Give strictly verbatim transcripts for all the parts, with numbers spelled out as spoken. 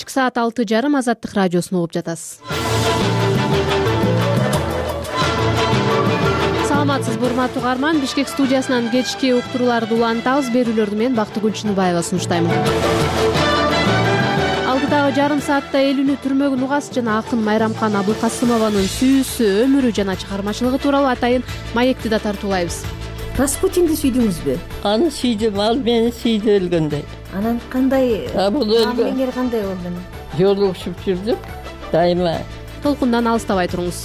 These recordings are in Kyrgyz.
Кечки саат алты жарым Азаттык радиосун угуп жатасыз. Саламатсызбы урматтуу угарман, Бишкек студиясынан кечки уктурууларды улантабыз. Берүүлөрдү мен Бактыгүл Чыныбаева сунуштаймын. Алдыдагы жарым саатта элүүнү түрмөгүн угасы жана акын Майрамкан Абылкасымованын сүйүүсү, өмүрү жана чыгармачылыгы тууралуу атайын маекти да тартуулайбыз. Распутинди сүйдүңүзбү? Аны сүйдүм, ал мени сүйдү өлгөндөй. Анан кандай? Бул өлгөн. Мамилеңер кандай болду? Жолугушуп жүрдүк, дайыма. Толкундан алыстабай туруңуз.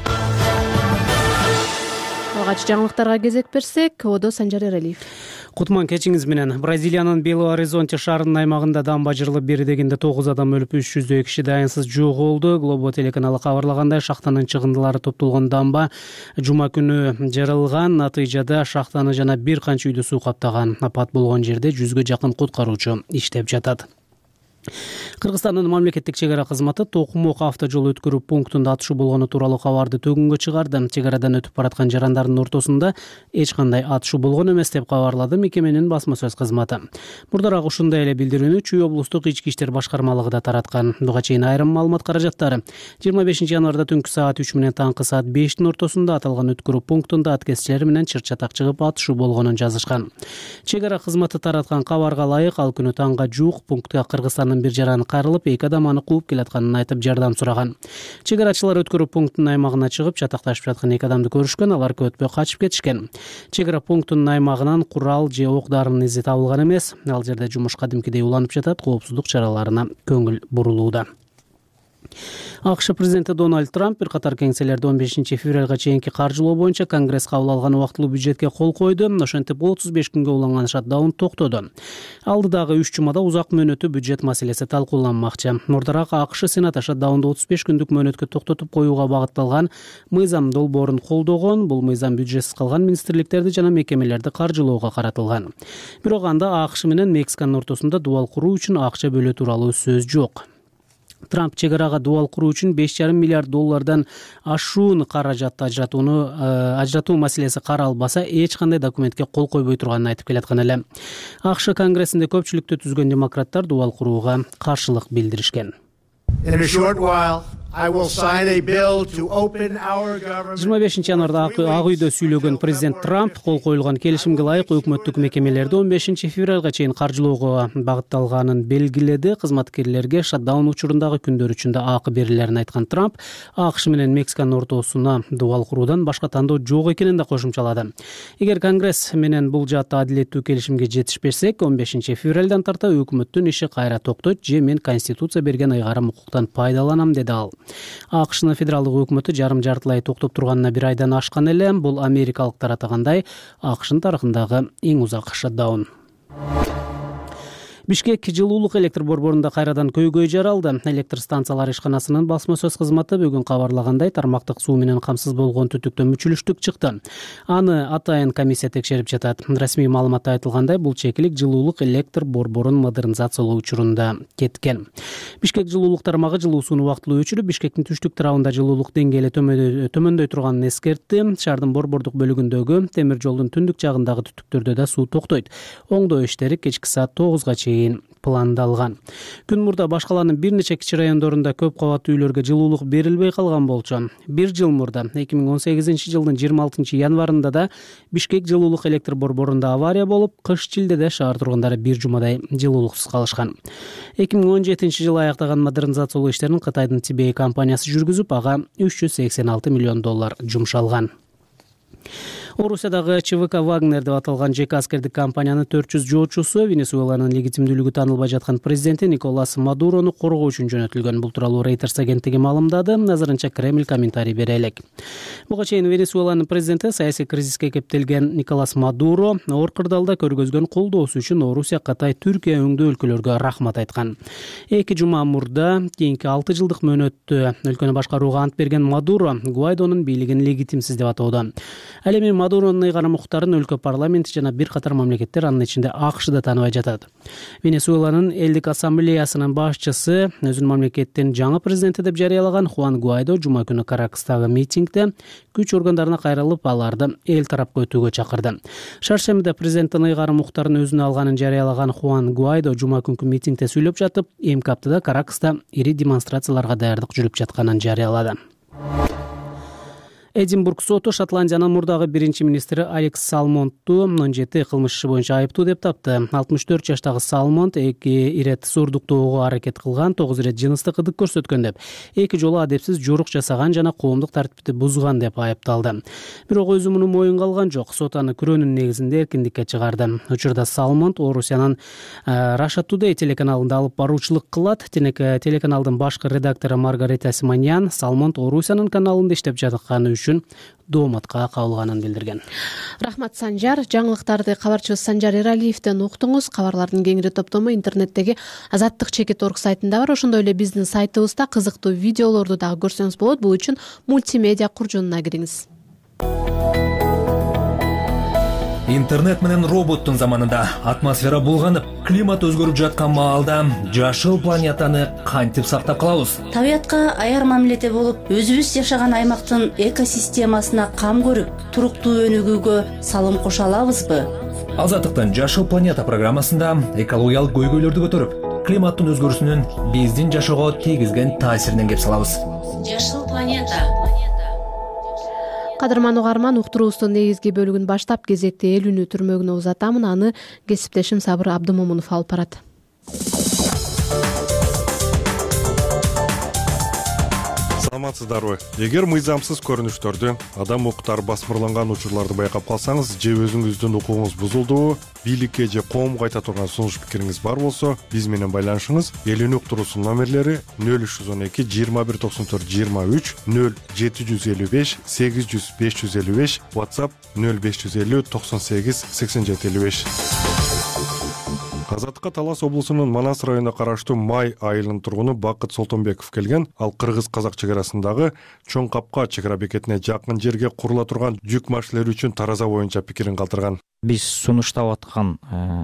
Алгач жаңылыктарга кезек берсек, Одо Санжар Эралиев. Кутман кечиңиз менен. Бразилиянын Белу-Оризонте шаарынын аймагында дамба жырылып, бери дегенде тогуз адам өлүп, үч жүздөй киши дайынсыз жоголду. Глобо телеканалы кабарлагандай, шахтанын чыгындылары топтолгон дамба жума күнү жарылган. Натыйжада шахтаны жана бир канча үйдү суу каптаган. Апат болгон жерде жүзгө жакын куткаруучу иштеп жатат. Кыргызстандын мамлекеттик чек ара кызматы Токумок автожол өткөрүү пунктунда атышуу болгону тууралуу кабарды төгүнгө чыгарды. Чек арадан өтүп бараткан жарандардын ортосунда эч кандай атышуу болгон эмес деп кабарлады мекеменин басма сөз кызматы. Мурдараак ушундай эле билдирүүнү Чүй облустук ички иштер башкармалыгы да тараткан. Буга чейин айрым маалымат каражаттары жыйырма бешинчи январда түнкү саат үч менен таңкы саат бештин ортосунда аталган өткөрүү пунктунда аткезчилер менен чыр чатак чыгып атышуу болгонун жазышкан. Чек ара кызматы тараткан кабарга ылайык, ал күнү таңга жуук пунктка Кыргызстандын бир жараны кайрылып, эки адам аны кууп келатканын айтып жардам сураган. Чек арачылар өткөрүү пунктунун аймагына чыгып, чатакташып жаткан эки адамды көрүшкөн, алар көп өтпөй качып кетишкен. Чек ара пунктунун аймагынан курал же ок дарынын изи табылган эмес. Ал жерде жумуш кадимкидей уланып жатат, коопсуздук чараларына көңүл бурулууда. АКШ президенти Дональд Трамп бир катар кеңселерди он бешинчи февралга чейинки каржылоо боюнча Конгресс кабыл алган убактылуу бюджетке кол койду. Ошентип отуз беш күнгө уланган шатдаун токтоду. Алдыдагы үч жумада узак мөөнөттүү бюджет маселеси талкууланмакчы. Мурдараак АКШ Сенаты шатдаунду отуз беш күндүк мөөнөткө токтотуп коюуга багытталган мыйзам долбоорун колдогон. Бул мыйзам бюджетсиз калган министрликтерди жана мекемелерди каржылоого каратылган. Бирок анда АКШ менен Мексиканын ортосунда дубал куруу үчүн акча бөлүү тууралуу сөз жок. Трамп чек арага дубал куруу үчүн беш жарым миллиард доллардан ашуун каражатты ажыратууну ажыратуу маселеси каралбаса, эч кандай документке кол койбой турганын айтып келаткан эле. АКШ Конгрессинде көпчүлүктү түзгөн демократтар дубал курууга каршылык билдиришкен. жыйырма бешинчи январда Ак үйдө сүйлөгөн президент Трамп кол коюлган келишимге ылайык өкмөттүк мекемелерди он бешинчи февралга чейин каржылоого багытталганын белгиледи. Кызматкерлерге шатдаун учурундагы күндөр үчүн да акы берилерин айткан Трамп АКШ менен Мексиканын ортосуна дубал куруудан башка тандоо жок экенин да кошумчалады. Эгер Конгресс менен бул жаатта адилеттүү келишимге жетишпесек, он бешинчи февралдан тарта өкмөттүн иши кайра токтойт же мен Конституция берген ыйгарым укуктан пайдаланам, деди ал. АКШнын федералдык өкмөтү жарым жартылай токтоп турганына бир айдан ашкан эле. Бул америкалыктар атагандай АКШнын тарыхындагы эң узак шатдаун. Бишкек жылуулук электр борборунда кайрадан көйгөй жаралды. Электр станциялары ишканасынын басма сөз кызматы бүгүн кабарлагандай, тармактык суу менен камсыз болгон түтүктө мүчүлүштүк чыкты. Аны атайын комиссия текшерип жатат. Расмий маалыматта айтылгандай, бул чекилик жылуулук электр борборун модернизациялоо учурунда кеткен. Бишкек жылуулук тармагы жылуу сууну убактылуу өчүрүп, Бишкектин түштүк тарабында жылуулук деңгээли төмөндөй турганын эскертти. Шаардын борбордук бөлүгүндөгү темир жолдун түндүк жагындагы түтүктөрдө да суу токтойт. Оңдоо иштери кечки саат тогузга чейин пландалган. Күн мурда башкаланын бир нече кичи райондорунда көп кабаттуу үйлөргө жылуулук берилбей калган болчу. Бир жыл мурда эки миң он сегизинчи жылдын жыйырма алтынчы январында да Бишкек жылуулук электр борборунда авария болуп, кыш-чилдеде шаар тургундары бир жумадай жылуулуксуз калышкан. эки миң он жетинчи жылы аяктаган модернизациялоо иштерин Кытайдын Тибей компаниясы жүргүзүп, ага үч жүз сексен алты миллион доллар жумшалган. Орусиядагы ЧВК Вагнер деп аталган жеке аскердик компаниянын төрт жүз жоочусу Венесуэланын легитимдүүлүгү таанылбай жаткан президенти Николас Мадурону коргоо үчүн жөнөтүлгөн. Бул тууралуу Reuters агенттиги маалымдады. Азырынча Кремль комментарий бере элек. Буга чейин Венесуэланын президенти саясий кризиске кептелген Николас Мадуро оор кырдаалда көргөзгөн колдоосу үчүн Орусия, Кытай, Түркия өңдөө өлкөлөргө рахмат айткан. Эки жума мурда кийинки алты жылдык мөөнөттө өлкөнү башкарууга ант берген Мадуро Гуайдонун бийлигин легитимсиз деп атоодо. Ал эми Мадуронун ыйгары муктарын өлкө парламенти жана бир катар мамлекеттер, анын ичинде АКШ да тааныбай жатат. Венесуэланын элдик ассамблеясынын башчысы, өзүнүн мамлекеттин жаңы президенти деп жарыялаган Хуан Гуайдо жума күнү Каракастагы митингде күч органдарына кайрылып, аларды эл тарапка өтүүгө чакырды. Шаршембиде президенттин ыйгары муктарын өзүнө алганын жарыялаган Хуан Гуайдо жума күнкү митингде сүйлөп жатып, эмки аптада Каракаста ири демонстрацияларга даярдык жүрүп жатканын жарыялады. Эдинбург соту Шотландиянын мурдагы биринчи министри Алекс Салмонтту он жети кылмыш иши боюнча айыптуу деп тапты. алтымыш төрт жаштагы Салмонт эки ирет сурдуктоого аракет кылган, тогуз ирет жыныстык ыдык көрсөткөн деп, эки жолу адепсиз жорук жасаган жана коомдук тартипти бузган деп айыпталды. Бирок өзү муну моюнга алган жок. Сот аны күрөөнүн негизинде эркиндикке чыгарды. Учурда Салмонт Орусиянын Russia Today телеканалында алып баруучулук кылат. Телеканалдын башкы редактору Маргарита Симоньян Салмонт Орусиянын каналында иштеп жатканы үчүн дооматка кабылганын билдирген. Рахмат, Санжар. Жаңылыктарды кабарчыбыз Санжар Эралиевден уктуңуз. Кабарлардын кеңири топтому интернеттеги азаттык чекит точка орг сайтында бар. Ошондой эле биздин сайтыбызда кызыктуу видеолорду дагы көрсөңүз болот. Бул үчүн мультимедиа куржунуна кириңиз. Интернет менен роботтун заманында атмосфера булганып, климат өзгөрүп жаткан маалда жашыл планетаны кантип сактап калабыз? Табиятка аяр мамиледе болуп, өзүбүз жашаган аймактын экосистемасына кам көрүп, туруктуу өнүгүүгө салым кошо алабызбы? Азаттыктын Жашыл планета программасында экологиялык көйгөйлөрдү көтөрүп, климаттын өзгөрүүсүнүн биздин жашоого тийгизген таасиринен кеп салабыз. Жашыл планета. Кадырман угарман, уктуруубуздун негизги бөлүгүн баштап кезекти эл үнү түрмөгүнө узатамын. Аны кесиптешим Сабыр Абдымомунов алып барат. Саламатсыздарбы? Эгер мыйзамсыз көрүнүштөрдү, адам укуктары басмырланган учурларды байкап калсаңыз, же өзүңүздүн укугуңуз бузулдубу, бийликке же коомго айта турган сунуш пикириңиз бар болсо, биз менен байланышыңыз. Эл үнү уктуруусунун номерлери нөл үч жүз он эки жыйырма бир токсон төрт жыйырма үч, нөл жети жүз элүү беш сегиз жүз беш жүз элүү беш, WhatsApp нөл беш жүз элүү токсон сегиз сексен жети элүү беш. Азаттыкка Талас облусунун Манас районуна караштуу Май айылынын тургуну Бакыт Солтонбеков келген. Ал кыргыз-казак чек арасындагы Чоң Капка чек ара бекетине жакын жерге курула турган жүк машиналары үчүн тараза боюнча пикирин калтырган. Биз сунуштап аткан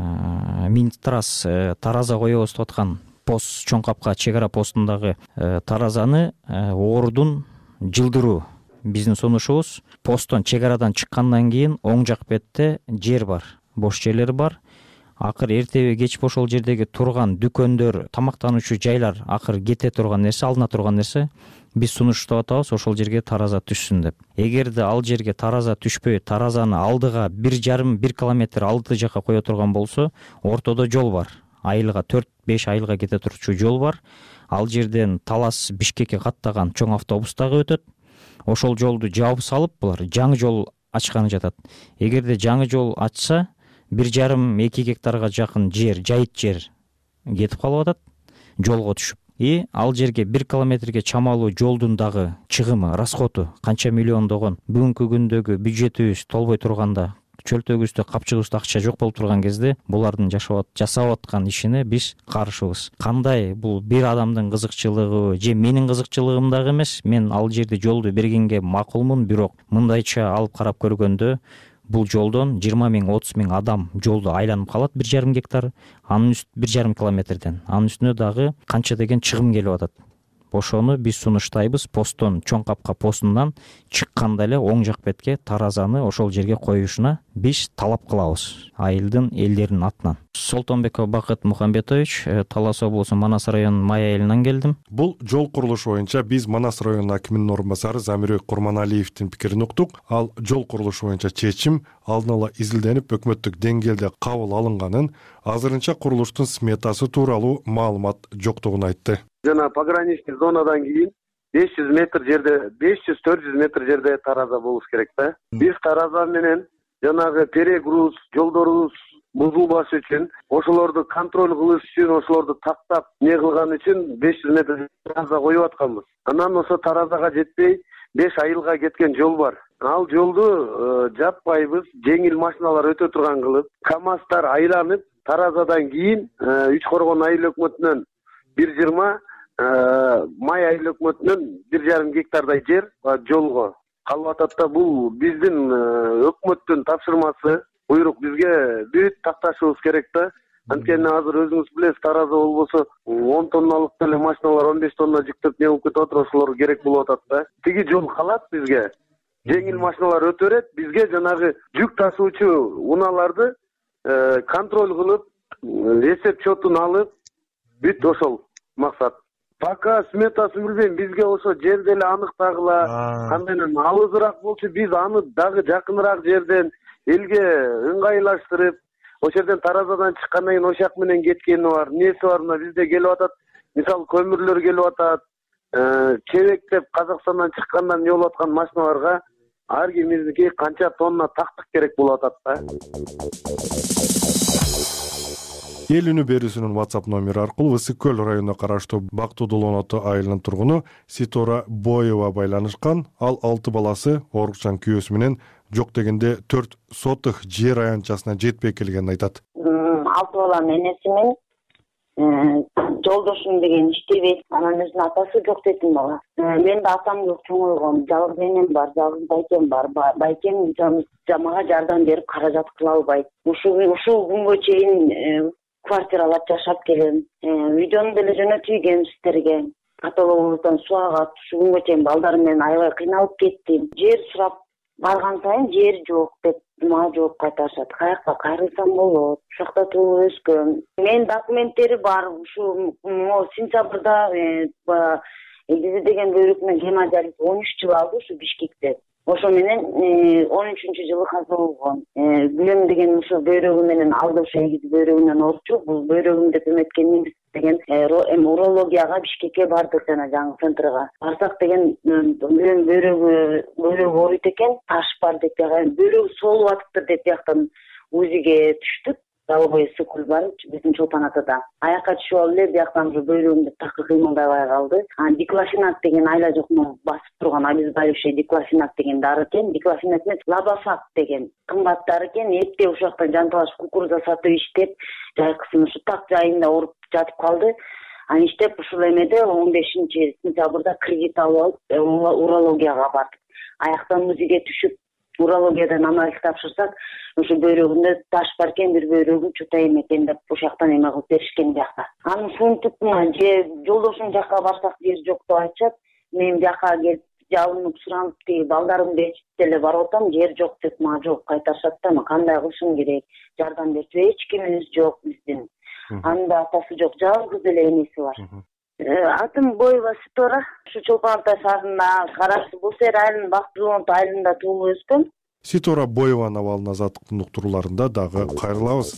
Минтрас тараза коебуз деп аткан пост Чоң Капка чек ара постундагы таразаны ордун жылдыруу биздин сунушубуз. Посттон чек арадан чыккандан кийин оң жак бетте жер бар, бош жерлер бар. Акыр эртеби кеч ошол жердеги турган дүкөндөр, тамактануучу жайлар акыр кете турган нерсе, алына турган нерсе, биз сунуштап атабыз ошол жерге тараза түшсүн деп. Эгерде ал жерге тараза түшпөй, таразаны алдыга бир жарым бир километр алды жака кое турган болсо, ортодо жол бар. Айылга төрт беш айылга кете турчу жол бар. Ал жерден Талас Бишкекке каттаган чоң автобус дагы өтөт. Ошол жолду жаап салып, булар жаңы жол ачканы жатат. Эгерде жаңы жол ачса, бир жарым эки гектарга жакын жер, жайыт жер кетип калып атат жолго түшүп. И ал жерге бир километрге чамалуу жолдун дагы чыгымы, расходу канча миллиондогон. Бүгүнкү күндөгү бюджетибиз толбой турганда, чөлтөгүбүздө, капчыгыбызда акча жок болуп турган кезде, булардын жасап аткан ишине биз каршыбыз. Кандай бул бир адамдын кызыкчылыгы же менин кызыкчылыгым дагы эмес. Мен ал жерде жолду бергенге макулмун, бирок мындайча алып карап көргөндө бул жолдон жыйырма миң отуз миң адам жолду айланып калат, бир жарым гектар, анын үстү бир жарым километрден. Анын үстүнө дагы канча деген чыгым келип атат. Ошону биз сунуштайбыз. Посттон Чоң Капка постунан чыкканда эле оң жак бетке таразаны ошол жерге коюшуна биз талап кылабыз айылдын элдеринин атынан. Солтонбеков Бакыт Мухамбетович, Талас облусу Манас районунун Май айылынан келдим. Бул жол курулушу боюнча биз Манас районунун акиминин орун басары Замирбек Курманалиевдин пикирин уктук. Ал жол курулушу боюнча чечим алдын ала изилденип, өкмөттүк деңгээлде кабыл алынганын, азырынча курулуштун сметасы тууралуу маалымат жоктугун айтты. Жана пограничный зонадан кийин беш жүз метр жерде, беш жүз төрт жүз метр жерде тараза болуш керек да. Биз тараза менен жанагы перегруз, жолдорубуз бузулбаш үчүн, ошолорду контроль кылыш үчүн, ошолорду тактап, не кылган үчүн беш жүз метр тараза коюп атканбыз. Анан ошо таразага жетпей беш айылга кеткен жол бар. Ал жолду жаппайбыз, жеңил машиналар өтө турган кылып, КАМАЗдар айланып, таразадан кийин Үч Коргон айыл өкмөтүнөн бир жыйырма, Май айыл өкмөтүнөн бир жарым гектардай жер жолго калып атат да. Бул биздин өкмөттүн тапшырмасы, буйрук. Бизге бүт такташыбыз керек да. Анткени азыр өзүңүз билесиз, Тараза болбосо он тонналык деле машиналар он беш тонна жүктөп не болуп кетип атат, ошолор керек болуп атат да. Тиги жол калат бизге. Жеңил машиналар өтө берет, бизге жанагы жүк ташуучу унааларды контроль кылып, эсеп счетун алып, бүт ошол максат. Пока сметасын билбейм, бизге ошо жер деле аныктагыла, кандай алысыраак болчу, биз аны дагы жакыныраак жерден элге ыңгайлаштырып, ошол жерден Таразадан чыккандан кийин ошак менен кеткени бар, неси бар, мына бизде келип атат. Мисалы көмүрлөр келип атат, чебектеп Казакстандан чыккандан жол аткан машиналарга ар кимиздики канча тонна тактык керек болуп атат да. Эл үнү берүүсүнүн WhatsApp номери аркылуу Ысык көл районуна караштуу Бактуу Долоноту айылынын тургуну Ситора Боева байланышкан. Ал алты баласы оорукчан күйөөсү менен жок дегенде төрт сотых жер аянтчасына жетпей келгенин айтат. Алты баланын энесимин, жолдошум деген иштебейт, анан өзүнүн атасы жок дейтин бала. Мен да атам жок, чоңойгом, жалгыз энем бар, жалгыз байкем бар. Байкем мага жардам берип каражат кыла албайт. Ушул ушул күнгө чейин квартиралап жашап келем. Видеону деле жөнөтүйгөм сиздерге. Каталогубуздан суу агат. Ушул күнгө чейин балдарым менен аябай кыйналып кеттим. Жер сурап барган сайын жер жок деп мага жооп кайтарышат. Каякка кайрылсам болот? Ушул жакта туулуп өскөм. Менин документтери бар. Ушул сентябрда Эдизи деген бөйрөкмөн гемодиализ он үч жыл алды ушу Бишкекте. Ошо менен он үчүнчү жылы каза болгон. Билем деген ушул бөйрөгү менен алды, ошо эгиз бөйрөгүнөн орчу. Бул бөйрөгүм деп эметкен деген эми урологияга Бишкекке бардык, жана жаңы центрга. Барсак деген мен бөйрөгү бөйрөгү ооруйт экен, таш бар деп, бөйрөгү соолуп атыптыр деп жактан УЗИге түштүк. Далбой сыкул бар, биздин Чолпан атада. Аякка түшүп алып эле бияктан уже бөйрөгүмдө такы кыймылдабай калды. Анан диклофенак деген айла жокмо басып турган обезболивающий диклофенак деген дары экен. Диклофенак эмес, лабафак деген кымбат дары экен. Эптеп ушул жактан жанталаш кукуруза сатып иштеп, жайкысын ушу так жайында ооруп жатып калды. Анан иштеп ушул эмеде он бешинчи сентябрда кредит алып алып урологияга бардык. Аяктан УЗИге түшүп урологиядан анализ тапшырсак, ошо бөйрөгүндө таш бар экен, бир бөйрөгү чутайм экен деп ошол жактан эме кылып беришкен жакта. Анын сунтуп же жолдошум жакка барсак жер жок деп айтышат. Мен жакка келип жалынып суранып тиги балдарымды ээрчип деле барып атам, жер жок деп мага жооп кайтарышат да. Кандай кылышым керек? Жардам берчү эч кимибиз жок биздин. Анын да атасы жок, жалгыз эле энеси бар. Атым Боева Ситора, ушу Чолпан ата шаарына караштуу Бусер айылынын Бактуу Долоноту айылында туулуп өскөм. Ситора Боеванын абалын азаттыктын уктурууларында дагы кайрылабыз.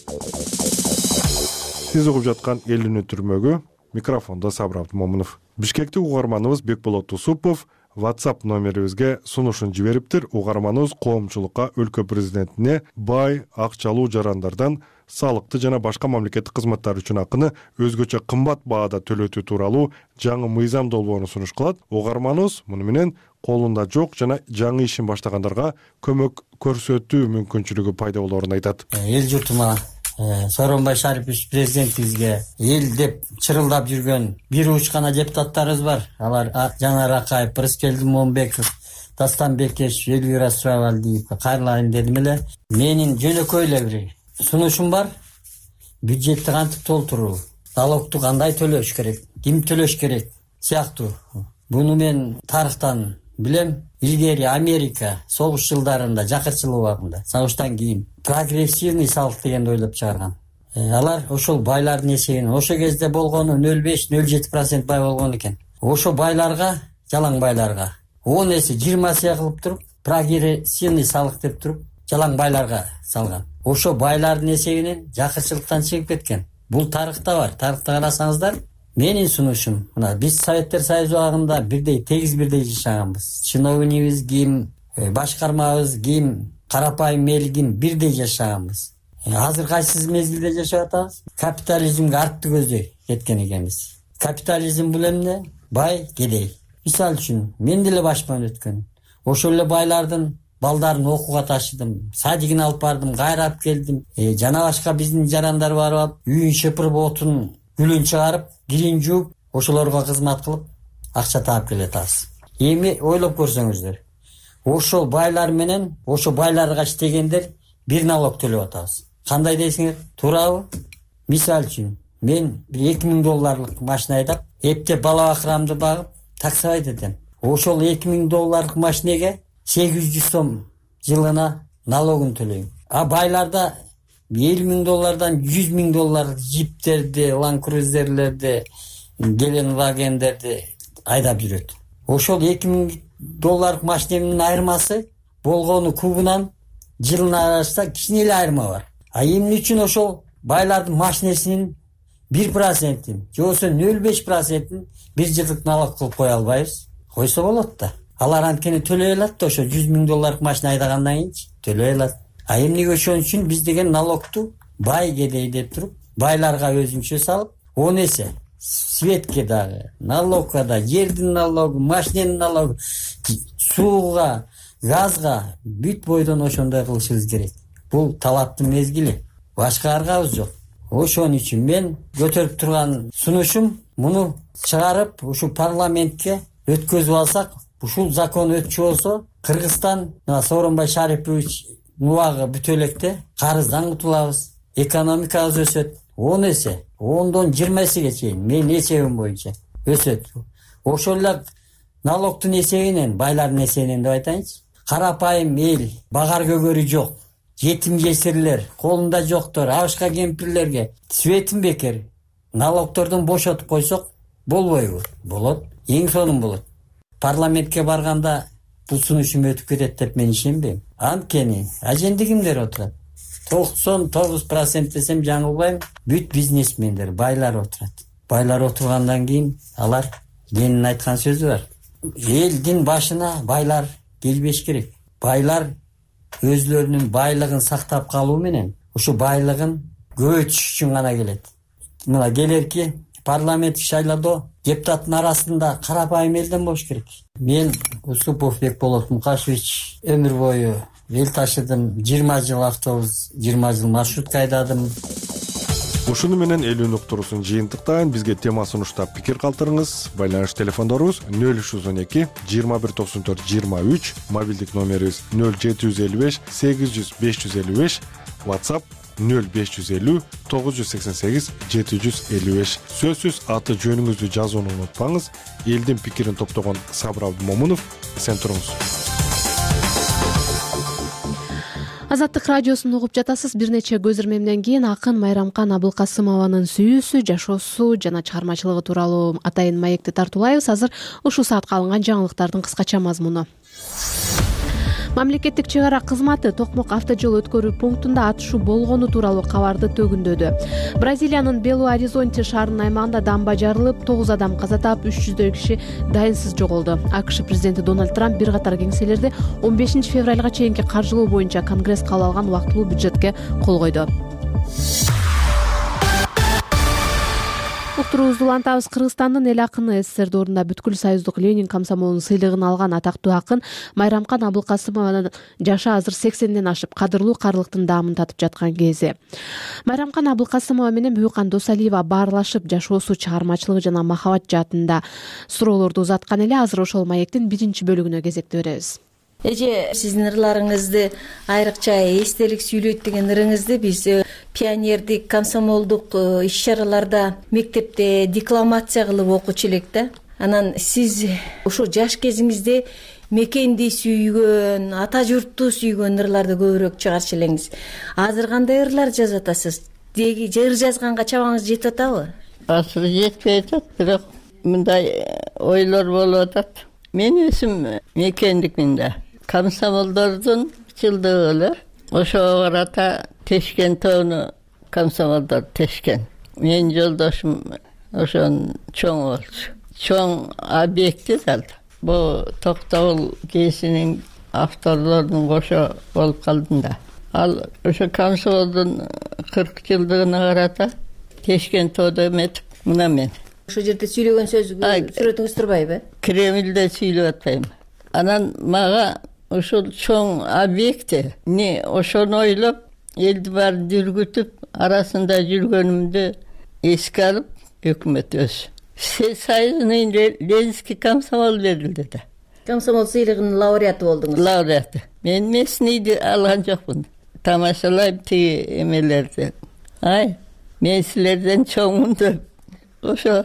Сиз угуп жаткан Эл үнү түрмөгү, микрофондо Сабыр Абдымомунов. Бишкектик угарманыбыз Бекболот Усупов WhatsApp номерибизге сунушун жибериптир. Угарманыбыз коомчулукка өлкө президентине бай, акчалуу жарандардан салыкты жана башка мамлекеттик кызматтар үчүн акыны өзгөчө кымбат баада төлөтүү тууралуу жаңы мыйзам долбоорун сунуш кылат. Угарманыбыз муну менен колунда жок жана жаңы ишин баштагандарга көмөк көрсөтүү мүмкүнчүлүгү пайда болоорун айтат. Эл журтума Сооронбай Шарипович президентибизге эл деп чырылдап жүргөн бир уч гана депутаттарыбыз бар. Алар Жанар Акаев, Рыскелди Момбеков, Дастан Бекеш, Элвира Суравалдиев кайрылайын дедим эле. Менин жөнөкөй эле бир сунушум бар. Бюджетти кантип толтуруу, налогту кандай төлөш керек, ким төлөш керек сыяктуу. Буну мен тарыхтан билем. Илгери Америка согуш жылдарында, жакырчылык убагында, согуштан кийин прогрессивный салык дегенди ойлоп чыгарган. Алар ошол байлардын эсебинен, ошол кезде болгону нөл беш нөл жети процент бай болгон экен. Ошо байларга, жалаң байларга он эсе жыйырма эсе кылып туруп, прогрессивный салык деп туруп, жалаң байларга салган. Ошо байлардын эсебинен жакырчылыктан чыгып кеткен. Бул тарыхта бар. Тарыхта карасаңыздар, менин сунушум, мына биз Советтер Союзу убагында бирдей тегиз бирдей жашаганбыз. Чиновнигибиз ким, башкармабыз ким, карапайым эл ким бирдей жашаганбыз. Азыр кайсы мезгилде жашап атабыз? Капитализмге артты көздөй кеткен экенбиз. Капитализм бул эмне? Бай, кедей. Мисалы үчүн, мен деле башыман өткөн. Ошол эле байлардын балдарын окууга ташыдым, садигин алып бардым, кайрап келдим. Э, жана башка биздин жарандар барып алып, үйүн шыпырып, отун, гүлүн чыгарып, кирин жууп, ошолорго кызмат кылып, акча таап келет аз. Эми ойлоп көрсөңүздөр. ошол байлар менен ошо байларга иштегендер бир налог төлөп атабыз. Кандай дейсиңер? Туурабы? Мисалы үчүн мен эки миң долларлык машина айдап, эптеп бала бакырамды багып, таксовать этем. Ошол эки миң долларлык машинеге сегиз жүз сом жылына налогун төлөйм. А байларда элүү миң доллардан жүз миң доллар джиптерди, ланкрузерлерди, геленвагендерди айдап жүрөт. Ошол эки миң долларлык машиненин айырмасы болгону кубунан жылына карашса кичине эле айырма бар. А эмне үчүн ошол байлардын машинесинин бир процентин, же болбосо нөл беш процентин бир жылдык налог кылып кое албайбыз? Койсо болот да. Алар анткени төлөй алат да, ошо жүз миң долларлык машина айдагандан кийинчи төлөй алат. А эмнеге ошон үчүн биз деген налогту бай кедей деп туруп, байларга өзүнчө салып, он эсе светке дагы, налогка да, жердин налогу, машиненин налогу, сууга, газга бүт бойдон ошондой кылышыбыз керек. Бул талаптын мезгили. Башка аргабыз жок. Ошон үчүн мен көтөрүп турган сунушум муну чыгарып, ушу парламентке өткөзүп алсак, ушул закон өтчү болсо, Кыргызстан Сооронбай Шарипович убагы бүтө электе карыздан кутулабыз, экономикабыз өсөт, он эсе, ондон жыйырма эсеге чейин менин эсебим боюнча өсөт. Ошол эле налогтун эсебинен, байлардын эсебинен деп айтайынчы. Карапайым эл, багар көгөрү жок, жетим жесирлер, колунда жоктор, абышка кемпирлерге светин бекер налогтордон бошотуп койсок болбойбу? Болот, эң сонун болот. Парламентке барганда бул сунушум өтүп кетет деп мен ишенбейм. Анткени ажендигимдер отурат. токсон тогуз процент десем жаңылбайм, бүт бизнесмендер, байлар отурат. Байлар отургандан кийин алар Ленин айткан сөзү бар. Элдин башына байлар келбеш керек. Байлар өзлөрүнүн байлыгын сактап калуу менен ушу байлыгын көбөйтүш үчүн гана келет. Мына келерки парламенттик шайлоодо депутаттын арасында карапайым элден болуш керек. Мен Усупов Бекболот Мукашевич өмүр бою эл ташыдым, жыйырма жыл автобус, жыйырма жыл маршрутка айдадым. Ушуну менен элүүнү уктуруусун жыйынтыктайын. Бизге тема сунуштап пикир калтырыңыз. Байланыш телефондорубуз нөл үч жүз он эки жыйырма бир токсон төрт жыйырма үч, мобилдик номерибиз нөл жети жүз элүү беш сегиз жүз беш жүз элүү беш, WhatsApp нөл беш жүз элүү тогуз жүз сексен сегиз жети жүз элүү беш. Сөзсүз аты жөнүңүздү жазууну унутпаңыз. Элдин пикирин топтогон Сабыр Абдымомунов. Эсен туруңуз. Азаттык радиосун угуп жатасыз. Бир нече көзөрмемден кийин акын Майрамкан Абылкасымованын сүйүүсү, жашоосу жана чыгармачылыгы тууралуу атайын маекти тартуулайбыз. Азыр ушул саатка алынган жаңылыктардын кыскача мазмуну. Мамлекеттик чек ара кызматы Токмок автожол өткөрүү пунктунда атышуу болгону тууралуу кабарды төгүндөдү. Бразилиянын Белу-Оризонте шаарынын аймагында дамба жарылып, тогуз адам каза таап, үч жүздөй киши дайынсыз жоголду. АКШ президенти Дональд Трамп бир катар кеңселерди он бешинчи февралга чейинки каржылоо боюнча Конгресс кабыл алган убактылуу бюджетке кол койду. Уктуруубузду улантабыз. Кыргызстандын эл акыны СССР доорунда бүткүл союздук Ленин комсомолунун сыйлыгын алган атактуу акын Майрамкан Абылкасымованын жашы азыр сексенден ашып, кадырлуу карлыктын даамын татып жаткан кези. Майрамкан Абылкасымова менен Бүйкан Досалиева баарлашып, жашоосу, чыгармачылыгы жана махабат жаатында суроолорду узаткан эле. Азыр ошол маектин биринчи бөлүгүнө кезекте беребиз. Эже сиздин ырларыңызды айрыкча эстелик сүйлөйт деген ырыңызды биз пионердик комсомолдук иш-чараларда мектепте декламация кылып окучу элек да. Анан сиз ошо жаш кезиңизде мекенди сүйгөн, ата журтту сүйгөн ырларды көбүрөөк чыгарчу элеңиз. Азыр кандай ырлар жазып атасыз? Деги жыр жазганга чабаңыз жетип атабы? Азыр жетпей атат, бирок мындай ойлор болуп атат. Мен өзүм мекендикмин. Комсомолдордун жылдыгы эле ошого карата тешкен тоону комсомолдор тешкен. Менин жолдошум ошон чоң болчу. Чоң объекти да. Бу Токтогул кезинин авторлорунун кошо болуп калдым да. Ал ошо комсомолдун кырк жылдыгына карата тешкен тоодо эметип мына мен. Ошол жерде сүйлөгөн сөзгө сүрөтүңүз турбайбы? Кремльде сүйлөп атпайм. Анан мага ошол чоң объекти не ошону ойлоп, элди баарын жүргүтүп, арасында жүргөнүмдү эске алып, өкмөт өзү. Союзный Ленинский комсомол берилди да. комсомол сыйлыгынын лауреаты болдуңуз. Лауреаты. Мен местныйды алган жокмун. Тамашалайм тиги эмелерди. Ай, мен силерден чоңмун деп. Ошо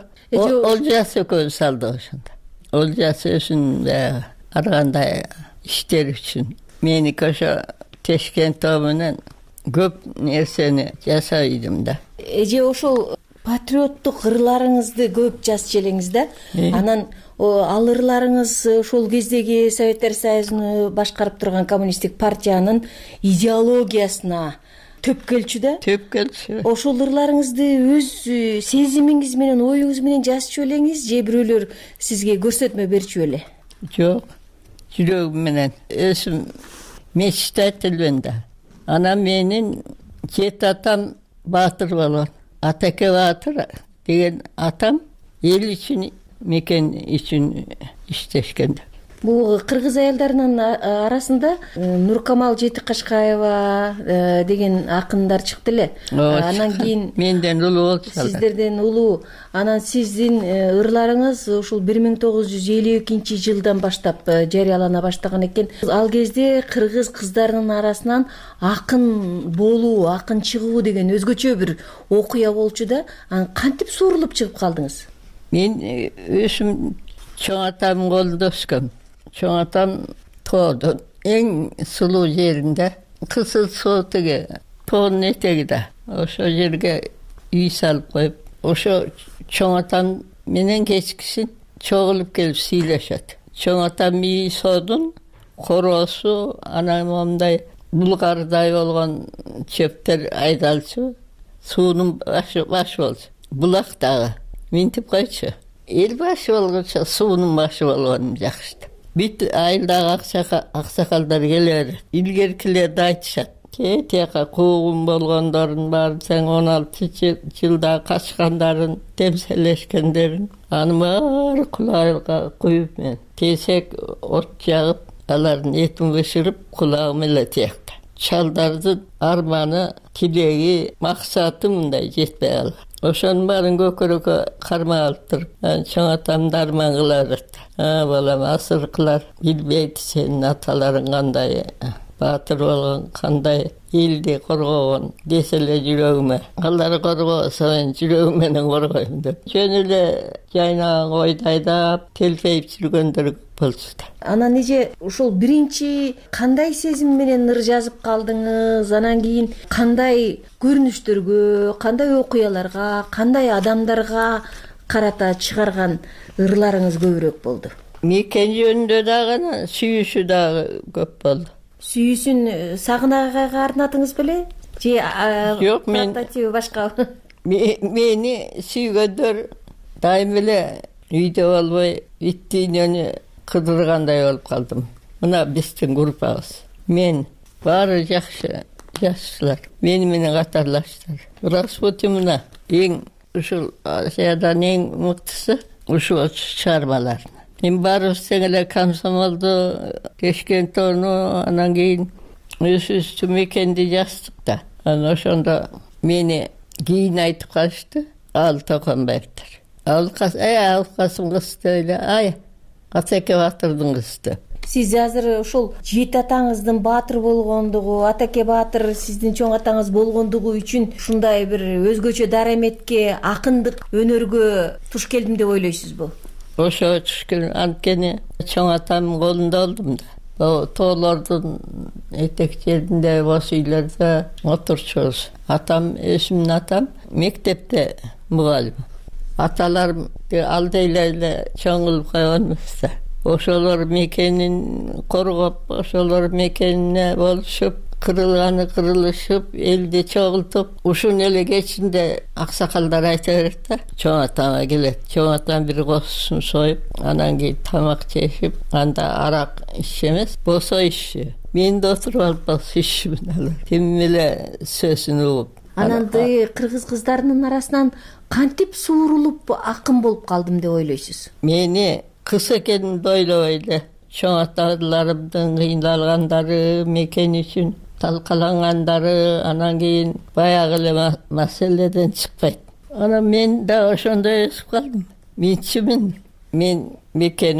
Олжас экөөбүз салды ошондо. Олжас өзүнүн ар кандай иштер үчүн мени ошо Тешкенто менен көп нерсени жасайдым да. Эже ошол патриоттук ырларыңызды көп жазчу элеңиз да. Анан ал ырларыңыз ошол кездеги Советтер Союзун башкарып турган коммунисттик партиянын идеологиясына төпкөлчү да. Төпкөлчү. Ошол ырларыңызды өз сезимиңиз менен, оюңуз менен жазчу элеңиз же бирөөлөр сизге көрсөтмө берчү беле? Жок. Жүрөгүм менен өзүм мечтательмин да. Анан менин жети атам баатыр болгон. Атаке Баатыр деген атам эл үчүн, мекен үчүн иштешкен. Бул кыргыз аялдарынын арасында Нуркамал Жетиккашкаева деген акындар чыкты эле. Анан кийин менден улуу болчу. Сиздерден улуу. Анан сиздин ырларыңыз ушул бир миң тогуз жүз элүү экинчи жылдан баштап жарыялана баштаган экен. Ал кезде кыргыз кыздарынын арасынан акын болуу, акын чыгуу деген өзгөчө бир окуя болчу да. Анан кантип суурулуп чыгып калдыңыз? Мен өзүм чоң атамдын колунда өскөм. Чоң атам тоодун эң сулуу жеринде, кысыл суу тиги тоонун этегиде. Ошо жерге үй салып коюп, ошо чоң атам менен кечкисин чогулуп келип сүйлөшөт. Чоң атам үй соодун короосу, анан момундай булгардай болгон чөптөр айдалчу, суунун башы башы болчу. Булак дагы минтип койчу. Эл башы болгончо суунун башы болгону жакшы. Бүт айылдагы аксакалдар келе берет. Илгеркилерди айтышат. Тияка куугун болгондорун баарын, сен он алты жылда качкандарын, темселешкендерин, аны баары кулагыга куюп мен тесек от жагып, алардын этин бышырып, кулагым эле тиякта. Чалдардын арманы, тилеги, максаты мындай жетпей калган. Ошонун баарын көкөрөккө кармай алып туруп, чоң атамды арман кыла берет. А, балам, асыркылар билбейт сенин аталарың кандай баатыр болгон, кандай элди коргогон десе эле жүрөгүмө. Алар коргобосо мен жүрөгүм менен коргойм деп. Жөн эле жайнаган койду айдап, телпейип жүргөндөр болчу да. Анан эже ушул биринчи кандай сезим менен ыр жазып калдыңыз? Анан кийин кандай көрүнүштөргө, кандай окуяларга, кандай адамдарга карата чыгарган ырларыңыз көбүрөөк болду? Мекен жөнүндө дагы, сүйүүсү дагы көп болду. Сүйүүсүн Сагынагайга арнадыңыз беле? Же жок, мен башка? Мени сүйгөндөр дайым эле үйдө болбой, ит дүйнөнү кыдыргандай болуп калдым. Мына биздин группабыз. Мен баары жакшы жашчылар. Мени менен катарлаштар. Распутин мына эң ушул Азиядан эң мыктысы ушул чыгармалар. Мен баарыбыз тең эле комсомолду, Тешкентону, анан кийин өзүбүздүн мекенди жаздык да. Анан ошондо мени кийин айтып калышты, ал Токонбаевдер. Ал Касым кызды эле, ай, Атаке Баатырдын кызы. Сиз азыр ошол жети атаңыздын баатыр болгондугу, Атаке Баатыр сиздин чоң атаңыз болгондугу үчүн ушундай бир өзгөчө дараметке, акындык өнөргө туш келдим деп ойлойсузбу? Ошо туш келдим, анткени чоң атамдын колунда болдум да. Тоолордун этек жеринде, боз үйлөрдө отурчубуз. Атам, өзүмдүн атам мектепте мугалим. Аталарым алдыйлай эле чоңулуп койгонбуз да. Ошолор мекенин коргоп, ошолор мекенине болушуп, кырылганы кырылышып, элди чогултуп, ушун эле кечинде аксакалдар айта берет да. Чоң атама келет. Чоң атам бир косусун союп, анан кийин тамак жешип, анда арак ичемес, босо иччү. Мен да отуруп алып босо иччүмүн алар. Тим эле сөзүн угуп. Анан кыргыз кыздарынын арасынан кантип суурулуп акын болуп калдым деп ойлойсуз? Мени кыз экенимди ойлобой эле, чоң аталарымдын кыйналгандары, мекен үчүн талкалангандары, анан кийин баягы эле маселеден чыкпайт. Анан мен да ошондой өсүп калдым. Менчимин, мен мекеним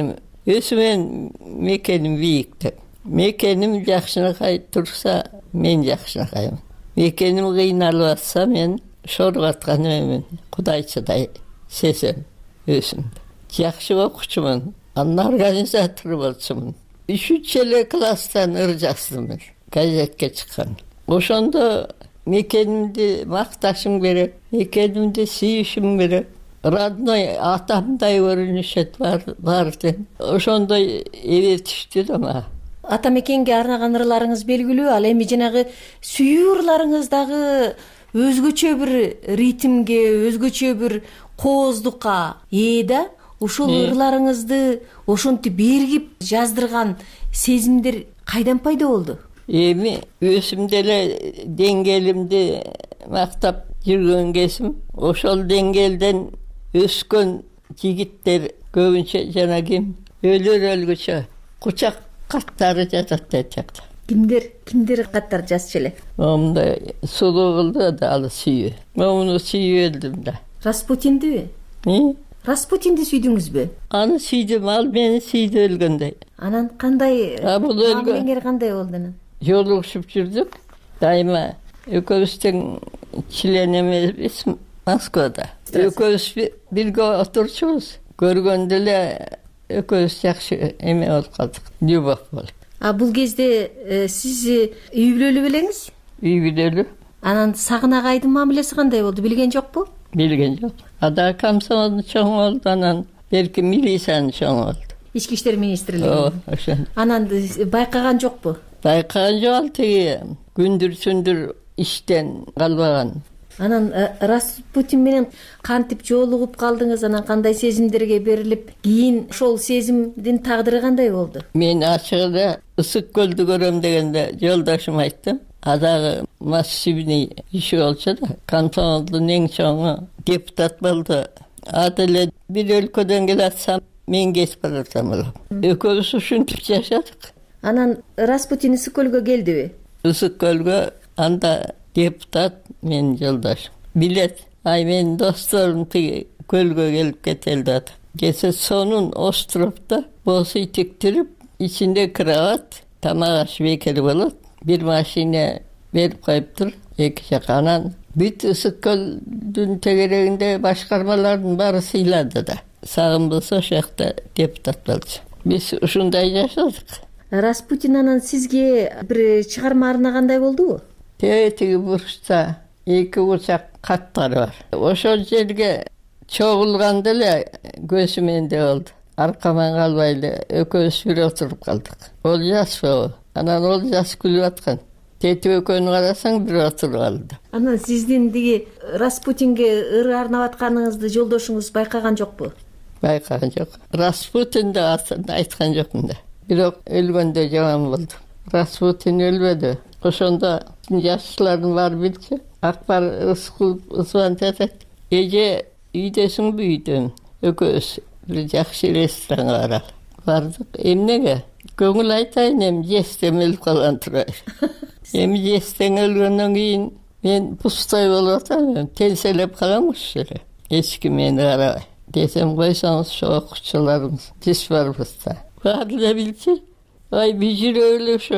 Өзүмен мекеним бийикте. Мекеним жакшынакай турса, мен жакшынакаймын. Мекеним кыйналып атса, мен шоргаткан эмемин. Кудайчыдай сезем өзүмдү. Жакшы окуучумун, анын организатору болчумун. Үчүнчү эле класстан ыр жаздым мен. Газетке чыккан. Ошондо мекенимди макташым керек, мекенимди сүйүшүм керек. Родной атамдай көрүнүшөт бар, барды. Ошондой эветишти да мага. Ата мекенге арнаган ырларыңыз белгилүү, ал эми жанагы сүйүү ырларыңыз дагы өзгөчө бир ритмге, өзгөчө бир кооздукка ээ да. Ушул ырларыңызды ошентип биргип жаздырган сезимдер кайдан пайда болду? Эми өзүм деле деңгээлимди мактап жүргөн кезим, ошол деңгээлден өскөн жигиттер көбүнчө жана ким өлөр өлгүчө кучак каттары жазат айтат. Кимдер, кимдер каттар жазчу эле? Момундай сулуу кылды да ал сүйүү. Муну сүйүп өлдүм да. Распутиндиби? Э? Распутинди сүйдүңүзбү? Аны сүйдүм, ал мени сүйдү өлгөндөй. Анан кандай? А бул өлгөн. Мамилеңер кандай болду анан? Жолугушуп жүрдүк. Дайыма экөөбүздүн член эмес Москвада. Экөөбүз бирге отурчубуз. Көргөндө эле экөөбүз жакшы эме болуп калдык. Любовь болуп. А бул кезде сиз үй бүлөлүү белеңиз? Үй бүлөлүү. Анан Сагын агайдын мамилеси кандай болду? Билген жокпу? Билген жок. Ада комсомолдун чоңу болду, анан берки милициянын чоңу болду. Ички иштер министрлиги. Ооба, ошо. Анан байкаган жокпу? Байкаган жок, тиги күндүр-сүндүр иштен калбаган. Анан Распутин менен кантип жолугуп калдыңыз, анан кандай сезимдерге берилип, кийин ошол сезимдин тагдыры кандай болду? Мен ачык эле Ысык көлдү көрөм дегенде жолдошума айттым. Адагы массивный иши болчу да, комсомолдун эң чоңу депутат болду. Аделе бир өлкөдөн келатсам, мен кетип баратам эле. Экөөбүз ушинтип жашадык. Анан Распутин Ысык көлгө келдиби? Ысык көлгө анда депутат, мен жолдошум. Билет, ай менин досторум тиги көлгө келип кетелди. Кесе сонун островдо босый тиктирип, ичинде кровать, тамак аш бекери болот. Бир машина берип коюптур, эки жака. Анан бүт Ысык көлдүн тегерегинде башкармалардын баары сыйлады да. Сагын болсо ошол жакта депутат болчу. Биз ушундай жашадык. Распутин анан сизге бир чыгарма арнагандай болдубу? Тиги бурчта эки учак каттары бар. Ошол жерге чогулганда эле көзүм менде болду. Аркаман калбай эле экөөбүз бир отуруп калдык. Ол жаспы, анан ол жас күлүп аткан. Тетип экөөнү карасаң бир отуруп алды. Анан сиздин тиги Распутинге ыр арнап атканыңызды жолдошуңуз байкаган жокпу? Байкаган жок. Распутин да айткан жокмун да. Бирок өлгөндө жаман болду. Распутин өлбөдү. Ошондо жашчылардын баары билчү. Акбар Рыскулов звонить этет. Эже үйдөсүңбү? Үйдөм. Экөөбүз бир жакшы ресторанга баралы. Бардык. Эмнеге? Көңүл айтайын, эми жестем өлүп калган турайбы. Эми жестең өлгөндөн кийин мен пустой болуп атам, телселеп калам ушул эле. Эч ким мени карабай. Десем койсоңуз ошо окуучуларыбыз биз барбыз да. Баары эле билчү. Ай бижирөө эле ушу.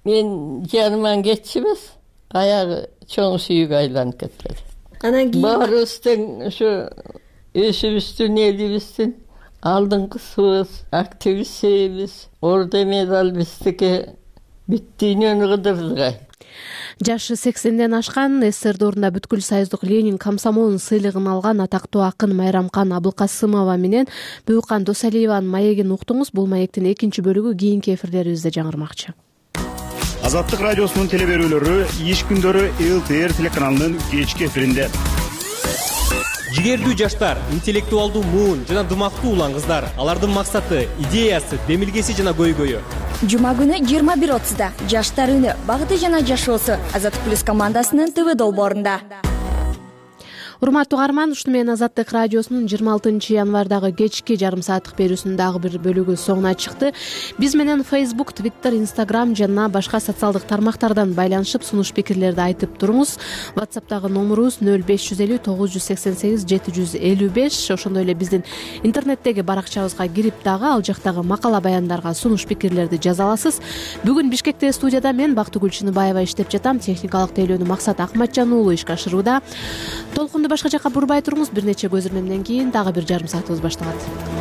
Мен жаныман кетчү эмес, аягы чоң сүйүүгө айланып кетти. Анан кийин баарыбыздын ушу өзүбүздүн элибиздин алдыңкысыбыз, активистибиз, орден медаль биздики бүт дүйнөнү кыдырдык. Жашы сексенден ашкан, СССР доорунда бүткүл союздук Ленин комсомолунун сыйлыгын алган атактуу акын Майрамкан Абылкасымова менен Бүйкан Досалиеванын маегин уктуңуз. Бул маектин экинчи бөлүгү кийинки эфирлерибизде жаңырмакчы. Азаттык радиосунун телеберүүлөрү иш күндөрү эл тэ эр телеканалынын кечки эфиринде. Жигердүү жаштар, интеллектуалдуу муун жана дымактуу улан кыздар, алардын максаты, идеясы, демилгеси жана көйгөйү. Жума күнү жыйырма бир отузда жаштар үнү, багыты жана жашоосу Азаттык плюс командасынын ТВ долбоорунда. урматтуу угарман, ушуну менен Азаттык радиосунун жыйырма алтынчы январдагы кечки жарым сааттык берүүсүнүн дагы бир бөлүгү соңуна чыкты. Биз менен Facebook, Twitter, Instagram жана башка социалдык тармактардан байланышып сунуш пикирлерди айтып туруңуз. WhatsApp'тагы номурубуз нөл беш жүз элүү тогуз жүз сексен сегиз жети жүз элүү беш. Ошондой эле биздин интернеттеги баракчабызга кирип дагы ал жактагы макала баяндарга сунуш пикирлерди жаза аласыз. Бүгүн Бишкекте студияда мен Бактыгүл Чыныбаева иштеп жатам. Техникалык тейлөөнү Максат Акматжан уулу ишке ашырууда. Толкунду башка жакка бурбай туруңуз. Бир нече көзүрмөмдөн кийин дагы бир жарым саатыбыз башталат.